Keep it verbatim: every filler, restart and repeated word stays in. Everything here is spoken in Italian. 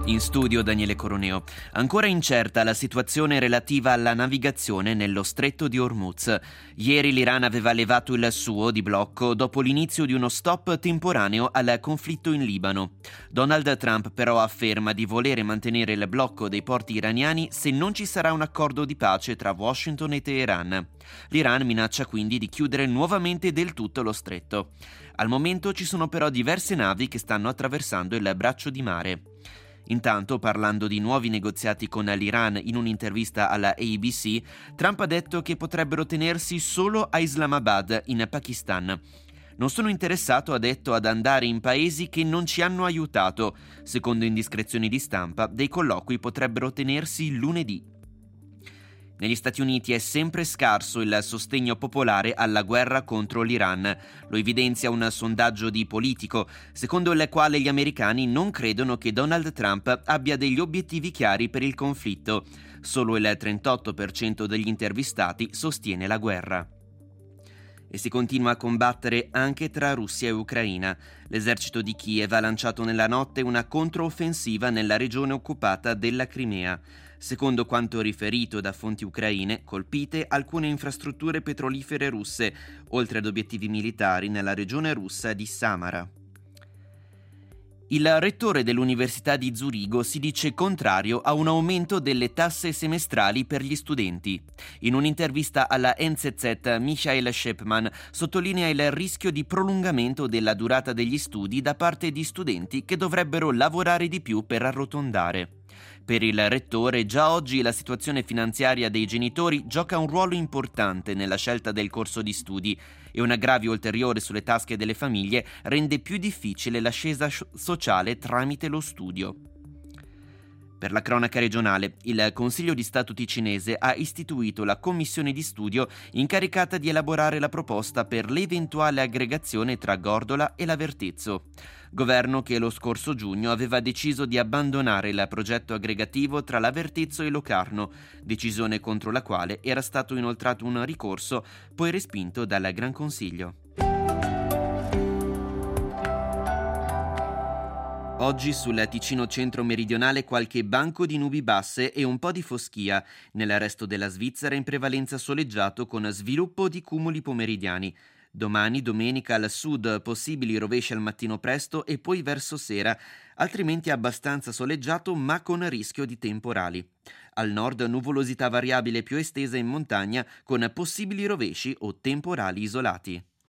In studio Daniele Coroneo. Ancora incerta la situazione relativa alla navigazione nello stretto di Hormuz. Ieri l'Iran aveva levato il suo di blocco dopo l'inizio di uno stop temporaneo al conflitto in Libano. Donald Trump però afferma di volere mantenere il blocco dei porti iraniani se non ci sarà un accordo di pace tra Washington e Teheran. L'Iran minaccia quindi di chiudere nuovamente del tutto lo stretto. Al momento ci sono però diverse navi che stanno attraversando il braccio di mare. Intanto, parlando di nuovi negoziati con l'Iran in un'intervista alla A B C, Trump ha detto che potrebbero tenersi solo a Islamabad, in Pakistan. Non sono interessato, ha detto, ad andare in paesi che non ci hanno aiutato. Secondo indiscrezioni di stampa, dei colloqui potrebbero tenersi lunedì. Negli Stati Uniti è sempre scarso il sostegno popolare alla guerra contro l'Iran. Lo evidenzia un sondaggio di Politico, secondo il quale gli americani non credono che Donald Trump abbia degli obiettivi chiari per il conflitto. Solo il trentotto per cento degli intervistati sostiene la guerra. E si continua a combattere anche tra Russia e Ucraina. L'esercito di Kiev ha lanciato nella notte una controffensiva nella regione occupata della Crimea. Secondo quanto riferito da fonti ucraine, colpite alcune infrastrutture petrolifere russe, oltre ad obiettivi militari nella regione russa di Samara. Il rettore dell'Università di Zurigo si dice contrario a un aumento delle tasse semestrali per gli studenti. In un'intervista alla N Z Z, Michael Schepman sottolinea il rischio di prolungamento della durata degli studi da parte di studenti che dovrebbero lavorare di più per arrotondare. Per il rettore, già oggi la situazione finanziaria dei genitori gioca un ruolo importante nella scelta del corso di studi e un aggravio ulteriore sulle tasche delle famiglie rende più difficile l'ascesa sociale tramite lo studio. Per la cronaca regionale, il Consiglio di Stato ticinese ha istituito la commissione di studio incaricata di elaborare la proposta per l'eventuale aggregazione tra Gordola e Lavertezzo. Governo che lo scorso giugno aveva deciso di abbandonare il progetto aggregativo tra Lavertezzo e Locarno, decisione contro la quale era stato inoltrato un ricorso, poi respinto dal Gran Consiglio. Oggi sul Ticino centro-meridionale qualche banco di nubi basse e un po' di foschia. Nel resto della Svizzera in prevalenza soleggiato con sviluppo di cumuli pomeridiani. Domani, domenica, al sud possibili rovesci al mattino presto e poi verso sera, altrimenti abbastanza soleggiato ma con rischio di temporali. Al nord nuvolosità variabile più estesa in montagna con possibili rovesci o temporali isolati.